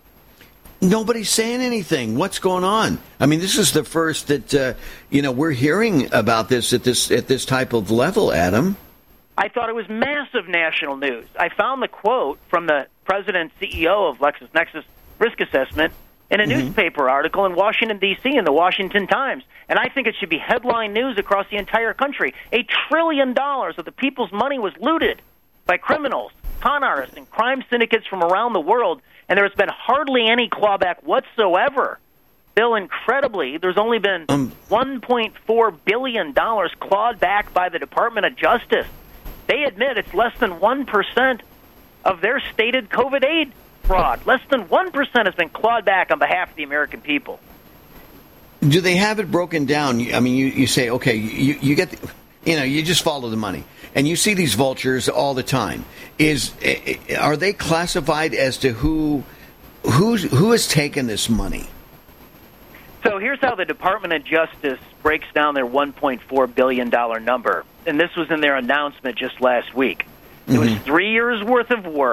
Nobody's saying anything. What's going on? I mean, this is the first that we're hearing about this at this type of level, Adam. I thought it was massive national news. I found the quote from the president and CEO of LexisNexis Risk Assessment in a newspaper article in Washington, D.C., in the Washington Times. And I think it should be headline news across the entire country. $1 trillion of the people's money was looted by criminals, con artists, and crime syndicates from around the world, and there has been hardly any clawback whatsoever. Bill, incredibly, there's only been $1.4 billion clawed back by the Department of Justice. They admit it's less than 1% of their stated COVID aid fraud. Less than 1% has been clawed back on behalf of the American people. Do they have it broken down? I mean, you say, okay, you get, you just follow the money, and you see these vultures all the time. Are they classified as to who has taken this money? So here's how the Department of Justice breaks down their $1.4 billion number. And this was in their announcement just last week. It was 3 years' worth of work.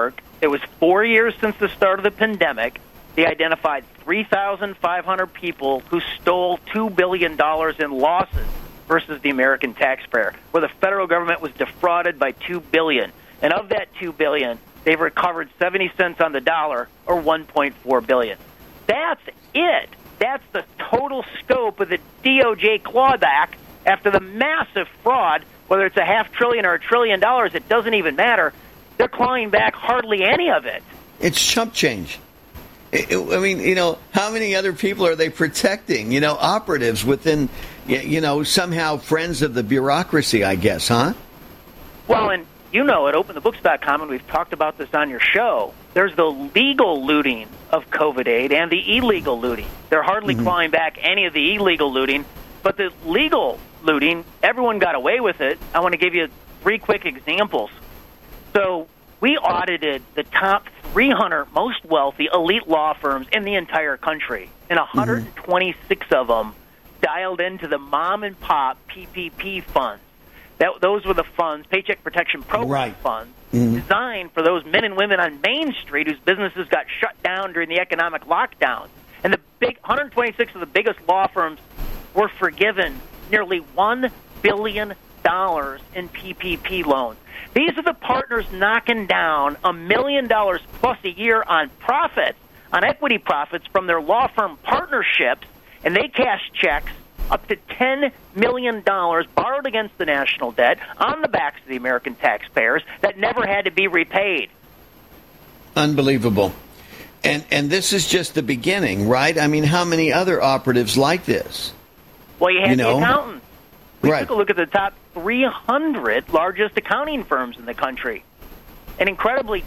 It was 4 years since the start of the pandemic. They identified 3,500 people who stole $2 billion in losses versus the American taxpayer, where the federal government was defrauded by $2 billion. And of that $2 billion, they've recovered 70 cents on the dollar, or $1.4 billion. That's it. That's the total scope of the DOJ clawback after the massive fraud, whether it's $500 billion or $1 trillion, it doesn't even matter. They're clawing back hardly any of it. It's chump change. I mean, how many other people are they protecting? Operatives within, somehow friends of the bureaucracy, I guess, huh? Well, and at openthebooks.com, and we've talked about this on your show, there's the legal looting of COVID aid and the illegal looting. They're hardly clawing back any of the illegal looting, but the legal looting, everyone got away with it. I want to give you 3 quick examples. So we audited the top 300 most wealthy elite law firms in the entire country, and 126 of them dialed into the mom-and-pop PPP funds. Those were the funds, Paycheck Protection Program funds, designed for those men and women on Main Street whose businesses got shut down during the economic lockdown. And the 126 of the biggest law firms were forgiven nearly $1 billion in PPP loans. These are the partners knocking down $1 million plus a year on profits, on equity profits from their law firm partnerships, and they cash checks up to $10 million borrowed against the national debt on the backs of the American taxpayers that never had to be repaid. Unbelievable. And this is just the beginning, right? I mean, how many other operatives like this? Well, you had the accountants. We took a look at the top 300 largest accounting firms in the country. And incredibly,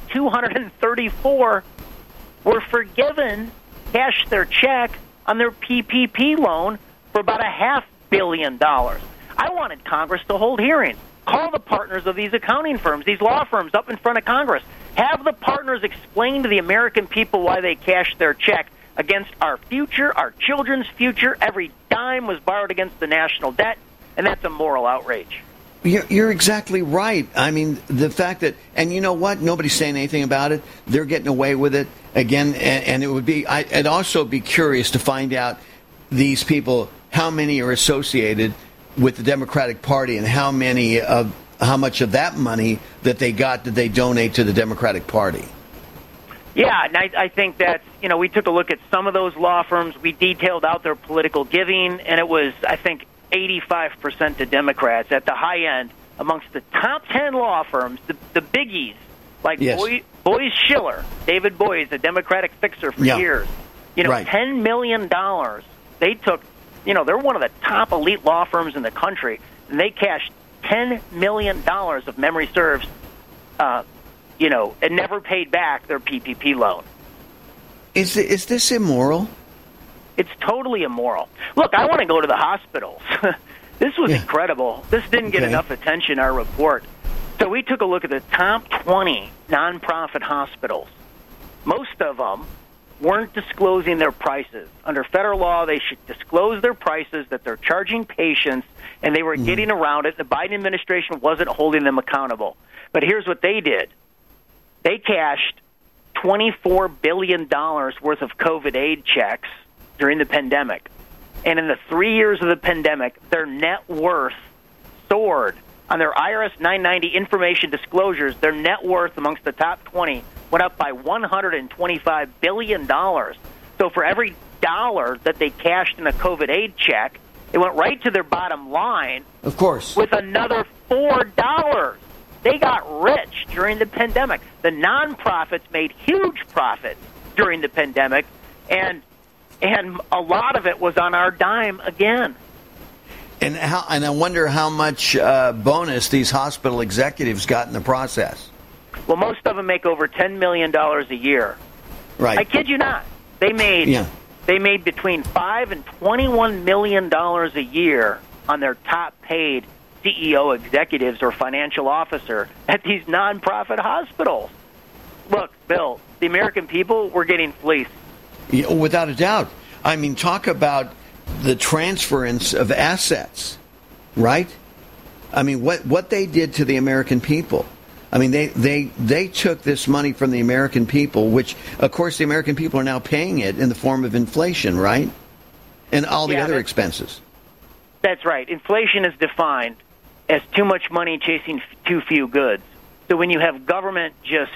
234 were forgiven, cashed their check on their PPP loan for about $500 million. I wanted Congress to hold hearings. Call the partners of these accounting firms, these law firms, up in front of Congress. Have the partners explain to the American people why they cashed their check against our future, our children's future. Every dime was borrowed against the national debt, and that's a moral outrage. You're exactly right. I mean, the fact that, and you know what? Nobody's saying anything about it. They're getting away with it again, and it would be. I'd also be curious to find out these people, how many are associated with the Democratic Party, and how much of that money that they got did they donate to the Democratic Party? Yeah, and I think that, we took a look at some of those law firms. We detailed out their political giving, and it was, I think, 85% to Democrats at the high end amongst the top 10 law firms, the biggies, like Boies Schiller, David Boies, a Democratic fixer for years. $10 million. They took, they're one of the top elite law firms in the country, and they cashed $10 million, if memory serves, and never paid back their PPP loan. Is this immoral? It's totally immoral. Look, I want to go to the hospitals. This was incredible. This didn't get enough attention in our report. So we took a look at the top 20 nonprofit hospitals. Most of them weren't disclosing their prices. Under federal law, they should disclose their prices that they're charging patients, and they were getting around it. The Biden administration wasn't holding them accountable. But here's what they did. They cashed $24 billion worth of COVID aid checks during the pandemic. And in the 3 years of the pandemic, their net worth soared. On their IRS 990 information disclosures, their net worth amongst the top 20 went up by $125 billion. So for every dollar that they cashed in a COVID aid check, it went right to their bottom line. Of course. With another $4. They got rich during the pandemic. The nonprofits made huge profits during the pandemic, and a lot of it was on our dime again. And I wonder how much bonus these hospital executives got in the process. Well, most of them make over $10 million a year. Right. I kid you not. They made between $5 and $21 million a year on their top paid CEO executives or financial officer at these nonprofit hospitals. Look, Bill, the American people were getting fleeced. Yeah, without a doubt. I mean, talk about the transference of assets, right? I mean, what they did to the American people. I mean, they took this money from the American people, which, of course, the American people are now paying it in the form of inflation, right? And all the other expenses. That's right. Inflation is defined as too much money chasing too few goods. So when you have government just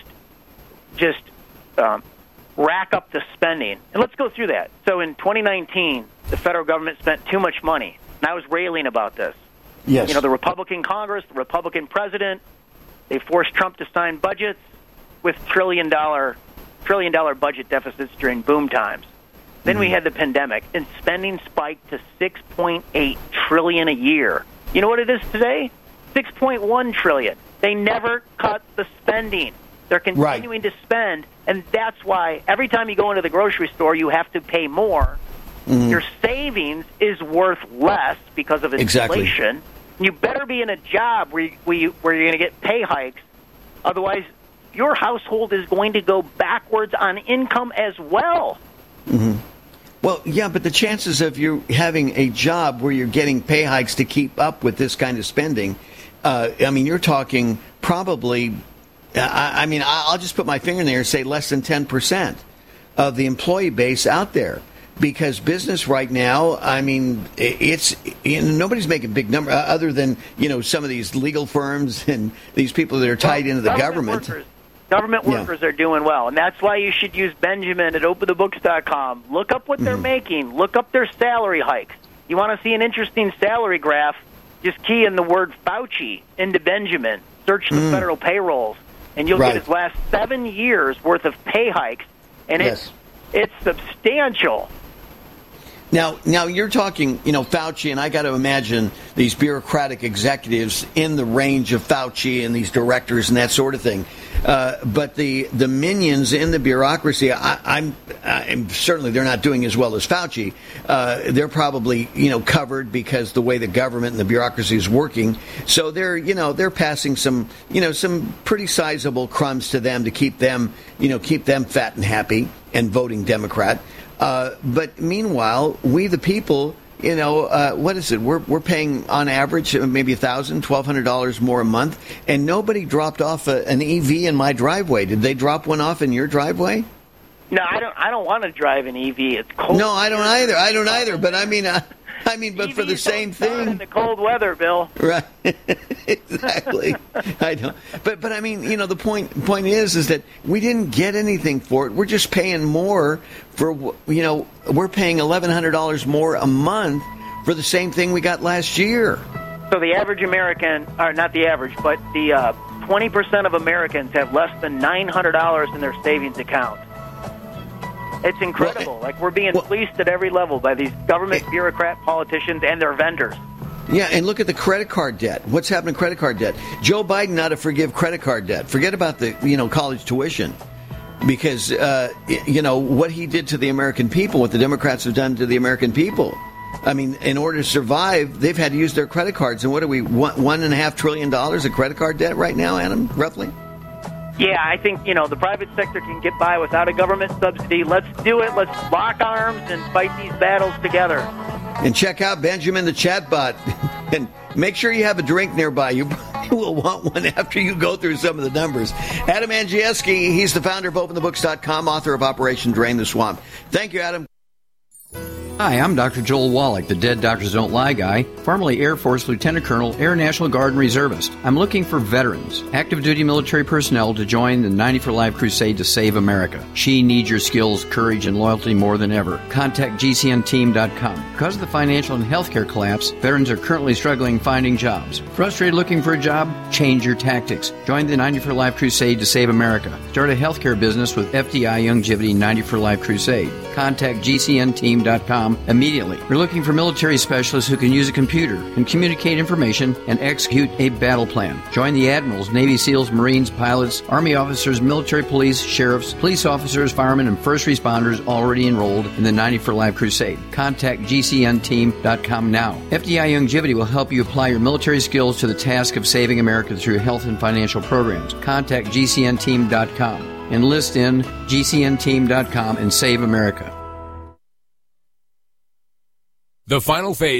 rack up the spending, and let's go through that. So in 2019, the federal government spent too much money, and I was railing about this. Yes. You know, the Republican Congress, the Republican president, they forced Trump to sign budgets with trillion dollar budget deficits during boom times. Then we had the pandemic, and spending spiked to $6.8 trillion a year. You know what it is today? $6.1 trillion. They never cut the spending. They're continuing to spend, and that's why every time you go into the grocery store, you have to pay more. Your savings is worth less because of inflation. Exactly. You better be in a job where you're going to get pay hikes. Otherwise, your household is going to go backwards on income as well. Well, yeah, but the chances of you having a job where you're getting pay hikes to keep up with this kind of spending, I mean, you're talking probably, I mean, I'll just put my finger in there and say less than 10% of the employee base out there. Because business right now, I mean, it's nobody's making big number other than, you know, some of these legal firms and these people that are tied into the government. Government workers are doing well, and that's why you should use Benjamin at openthebooks.com. Look up what they're making. Look up their salary hikes. You want to see an interesting salary graph, just key in the word Fauci into Benjamin. Search the federal payrolls, and you'll get his last 7 years' worth of pay hikes, and it's substantial. Now you're talking, you know, Fauci, and I got to imagine these bureaucratic executives in the range of Fauci and these directors and that sort of thing. But the minions in the bureaucracy, I'm certainly they're not doing as well as Fauci. They're probably, you know, covered because the way the government and the bureaucracy is working. So they're passing some pretty sizable crumbs to them to keep them fat and happy and voting Democrat. But meanwhile, we the people, you know, what is it? We're paying on average maybe $1,000, $1,200 more a month, and nobody dropped off an EV in my driveway. Did they drop one off in your driveway? No, I don't want to drive an EV. It's cold. No, I don't either. But I mean, but for the same thing. In the cold weather, Bill. Right. Exactly. I know. But I mean, you know, the point is that we didn't get anything for it. We're just paying more for, you know, we're paying $1,100 more a month for the same thing we got last year. So the average American, or not the average, but the 20% of Americans have less than $900 in their savings account. It's incredible. Like, we're being fleeced at every level by these government bureaucrat politicians and their vendors. Yeah, and look at the credit card debt. What's happening to credit card debt? Joe Biden ought to forgive credit card debt. Forget about the, you know, college tuition. Because, you know, what he did to the American people, what the Democrats have done to the American people. I mean, in order to survive, they've had to use their credit cards. And what are we, $1.5 trillion of credit card debt right now, Adam, roughly? Yeah, I think, you know, the private sector can get by without a government subsidy. Let's do it. Let's lock arms and fight these battles together. And check out Benjamin the Chatbot. And make sure you have a drink nearby. You will want one after you go through some of the numbers. Adam Andrzejewski, he's the founder of OpenTheBooks.com, author of Operation Drain the Swamp. Thank you, Adam. Hi, I'm Dr. Joel Wallach, the Dead Doctors Don't Lie guy, formerly Air Force Lieutenant Colonel, Air National Guard and Reservist. I'm looking for veterans, active duty military personnel to join the 90 for Life crusade to save America. She needs your skills, courage, and loyalty more than ever. Contact GCNteam.com. Because of the financial and healthcare collapse, veterans are currently struggling finding jobs. Frustrated looking for a job? Change your tactics. Join the 90 for Life crusade to save America. Start a healthcare business with FDI Youngevity 90 for Life crusade. Contact GCNteam.com immediately. We're looking for military specialists who can use a computer and communicate information and execute a battle plan. Join the admirals, Navy SEALs, Marines, pilots, Army officers, military police, sheriffs, police officers, firemen, and first responders already enrolled in the 90 for Life crusade. Contact GCNteam.com now. FDI Youngevity will help you apply your military skills to the task of saving America through health and financial programs. Contact GCNteam.com. Enlist in GCNteam.com and save America. The final phase